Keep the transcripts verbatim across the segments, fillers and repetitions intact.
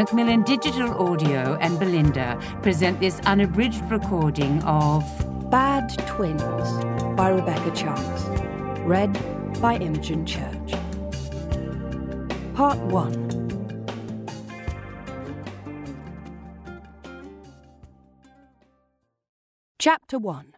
Macmillan Digital Audio and Belinda present this unabridged recording of Bad Twins by Rebecca Chance. Read by Imogen Church. Part one. Chapter one.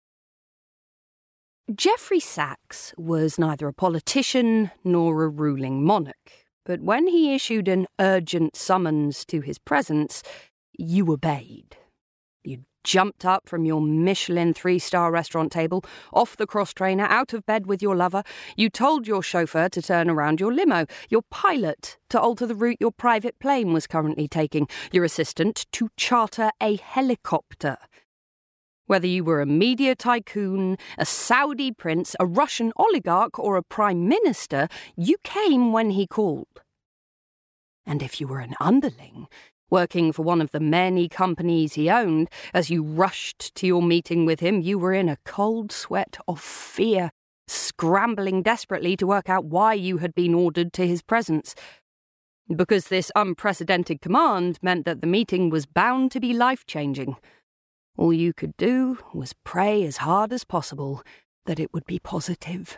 Geoffrey Sachs was neither a politician nor a ruling monarch, but when he issued an urgent summons to his presence, you obeyed. You jumped up from your Michelin three-star restaurant table, off the cross-trainer, out of bed with your lover. You told your chauffeur to turn around your limo, your pilot to alter the route your private plane was currently taking, your assistant to charter a helicopter. Whether you were a media tycoon, a Saudi prince, a Russian oligarch, or a prime minister, you came when he called. And if you were an underling, working for one of the many companies he owned, as you rushed to your meeting with him, you were in a cold sweat of fear, scrambling desperately to work out why you had been ordered to his presence. Because this unprecedented command meant that the meeting was bound to be life-changing. All you could do was pray as hard as possible that it would be positive.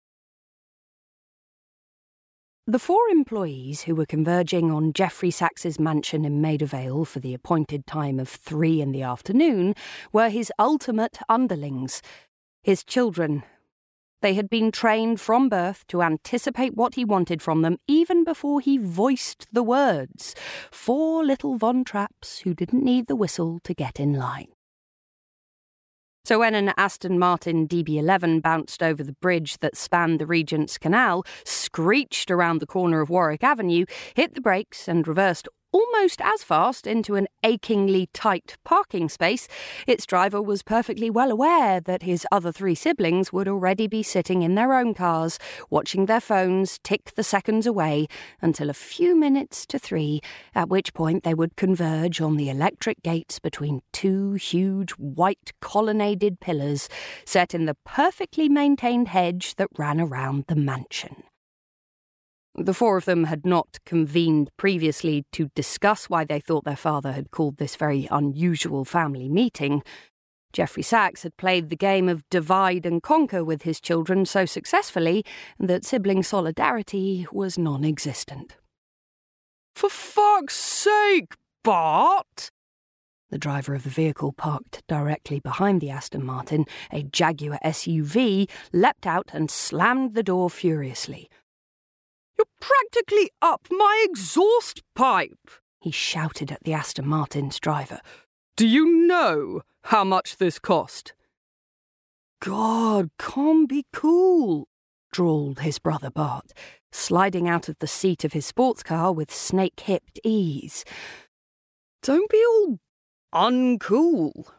The four employees who were converging on Geoffrey Sax's mansion in Maida Vale for the appointed time of three in the afternoon were his ultimate underlings, his children. They had been trained from birth to anticipate what he wanted from them even before he voiced the words. Four little Von Trapps who didn't need the whistle to get in line. So when an Aston Martin D B eleven bounced over the bridge that spanned the Regent's Canal, screeched around the corner of Warwick Avenue, hit the brakes and reversed almost as fast into an achingly tight parking space, its driver was perfectly well aware that his other three siblings would already be sitting in their own cars, watching their phones tick the seconds away until a few minutes to three, at which point they would converge on the electric gates between two huge white colonnaded pillars set in the perfectly maintained hedge that ran around the mansion. The four of them had not convened previously to discuss why they thought their father had called this very unusual family meeting. Geoffrey Sachs had played the game of divide and conquer with his children so successfully that sibling solidarity was non-existent. "For fuck's sake, Bart!" The driver of the vehicle parked directly behind the Aston Martin, a Jaguar S U V, leapt out and slammed the door furiously. "You're practically up my exhaust pipe!" he shouted at the Aston Martin's driver. "Do you know how much this cost?" "God, can't be cool," drawled his brother Bart, sliding out of the seat of his sports car with snake-hipped ease. "Don't be all uncool,"